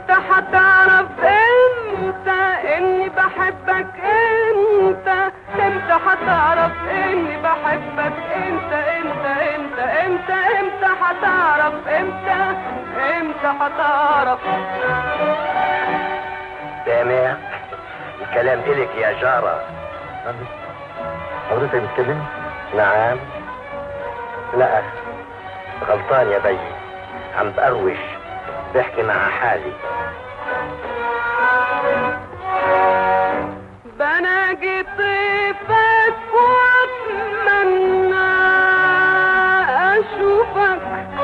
امتى هتعرف امتى اني بحبك انت؟ امتى هتعرف اني بحبك انت؟ امتى هتعرف؟ امتى هتعرف؟ سامع الكلام إلك يا جارة. حضرتك بتكلمني؟ نعم. لا غلطان يا بي، عم بقروش بحكي مع حالي. بناجي طيفك واتمنى اشوفك،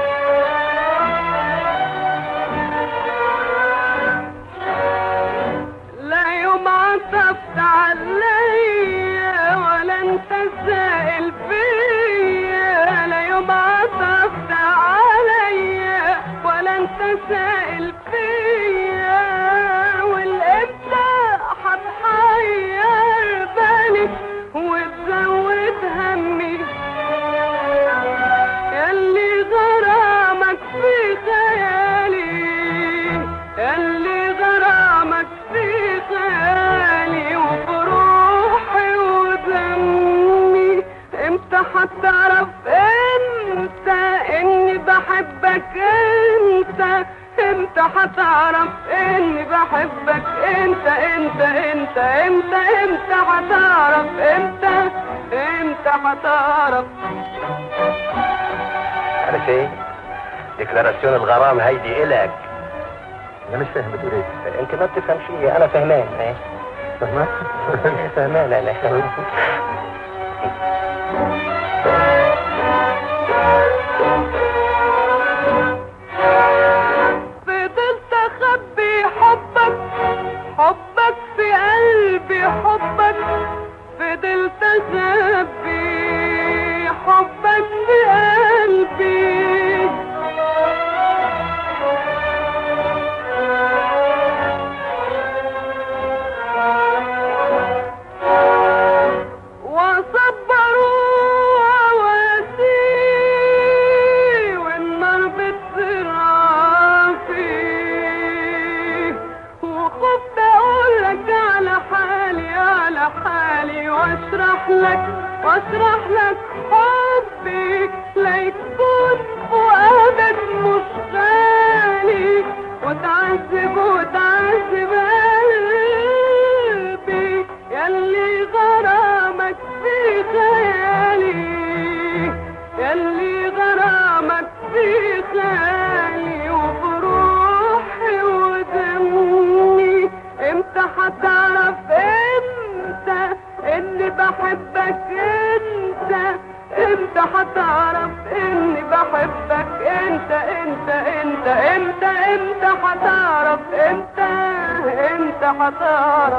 لا يوم عطفت عليا ولا انت سائل فيا، لا يوم عطفت عليا ولا انت سائل فيا، والامتى هتحير بالي وتزود همي، ياللي غرامك في خيالي، ياللي غرامك في خيالي وبروحي ودمي. امتى هتعرف انت اني بحبك انت؟ امتى هتعرف اني بحبك انت؟ امتى هتعرف؟ امتى هتعرف؟ عارف ايه؟ ديكلاراسيون الغرام هيدي إلك. انا مش فاهم بتقول ايه. انت ما بتفهم شيء، انا فهمان. ايه فاهمك؟ فهمان انا. فضلت اخبي حبك، حبك في قلبي حبك، فضلت اخبي حبك في قلبي، وصبروا واسي والنار بتزرع فيه، وخفت اقولك على حالي واشرح لك حبي، لا يكون فؤادك مش غالي وتعذب قلبي، ياللي غرامك في خيالي، ياللي غرامك في خيالي وبروحي ودمي. امتى هتعرف امتى اني بحبك انت؟ امتى هتعرف اني بحبك انت؟ امتى هتعرف؟ امتى هتعرف؟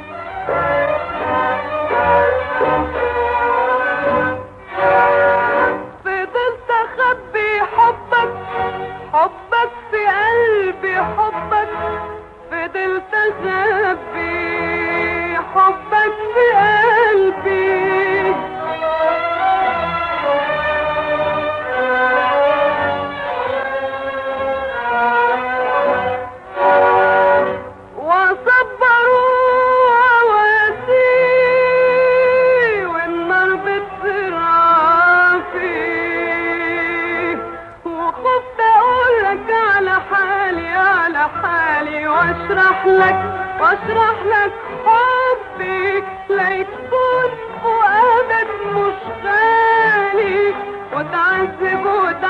فضلت اخبي حبك، حبك في قلبي حبك، فضلت اخبي حبك في قلبي، وصبروا واسي والنار بتزرع فيه، وخفت اقولك على حالي واشرح لك حبي، لا يكون فؤادك مش غالي وتعذب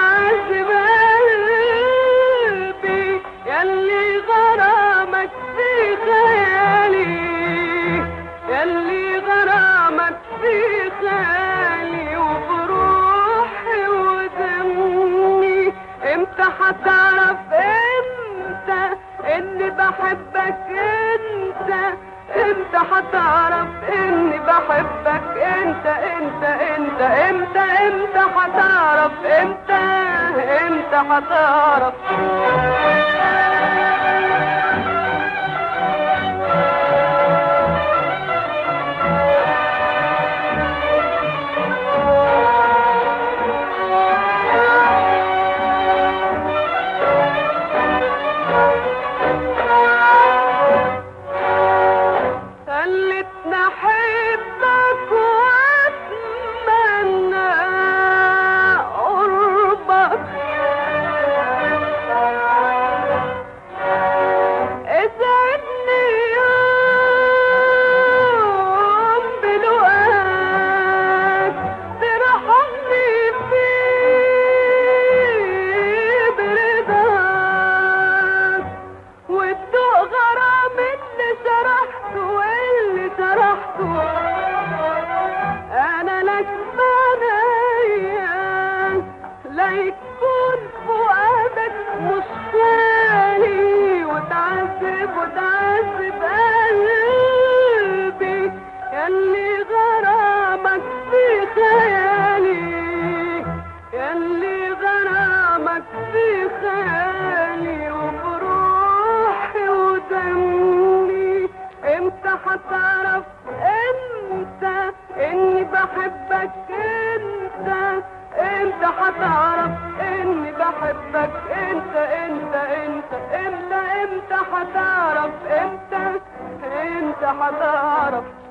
قلبي، ياللي غرامك في خيالي، ياللي غرامك في خيالي وبروحي ودمي. امتى هتعرف امتى اني بحبك انت؟ امتى هتعرف اني بحبك انت؟ امتى هتعرف؟ امتى هتعرف؟ لا يكون فؤادك مش خالي وتعذب قلبي ياللي غرامك في خيالي ياللي غرامك في خيالي وبروحي ودمي امتى هتعرف انت اني بحبك انت انت هتعرف اني بحبك انت امتى هتعرف انت هتعرف